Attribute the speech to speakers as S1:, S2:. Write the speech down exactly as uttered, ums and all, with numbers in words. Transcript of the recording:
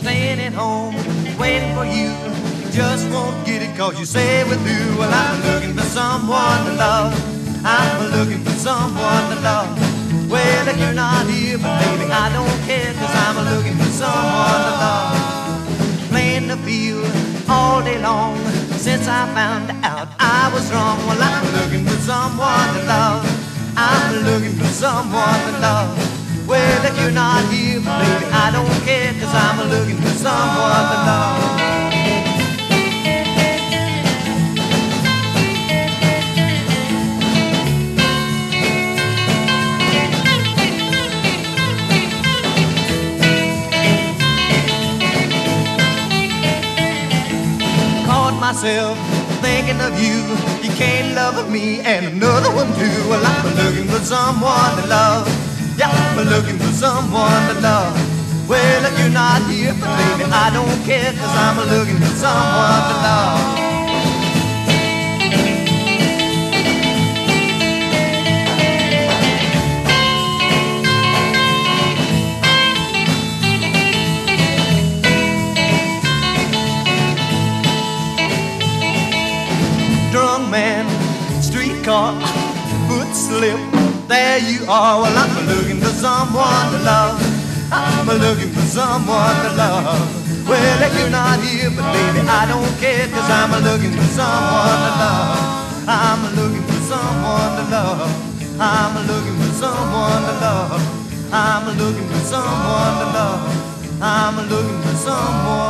S1: staying at home, waiting for you. Just won't get it cause you say we're through. Well, I'm looking for someone to love. I'm looking for someone to love. Well, if you're not here, but baby, I don't care, cause I'm looking for someone to love. Playing the field all day long, since I found out I was wrong. Well, I'm looking for someone to love. I'm looking for someone to love. Well, if you're not here, but baby, I don't care, cause I'm looking for someone to love. Myself thinking of you, you can't love me and another one too. Well, I'm looking for someone to love. Yeah, I'm looking for someone to love. Well, if you're not here, but baby, I don't care, cause I'm looking for someone to love. Drunk man, streetcar, foot slip, there you are. Well, I'm looking for someone to love. I'm looking for someone to love. Well, if you're not here, but baby, I don't care, cause I'm looking for someone to love. I'm looking for someone to love. I'm looking for someone to love. I'm looking for someone to love. I'm looking for someone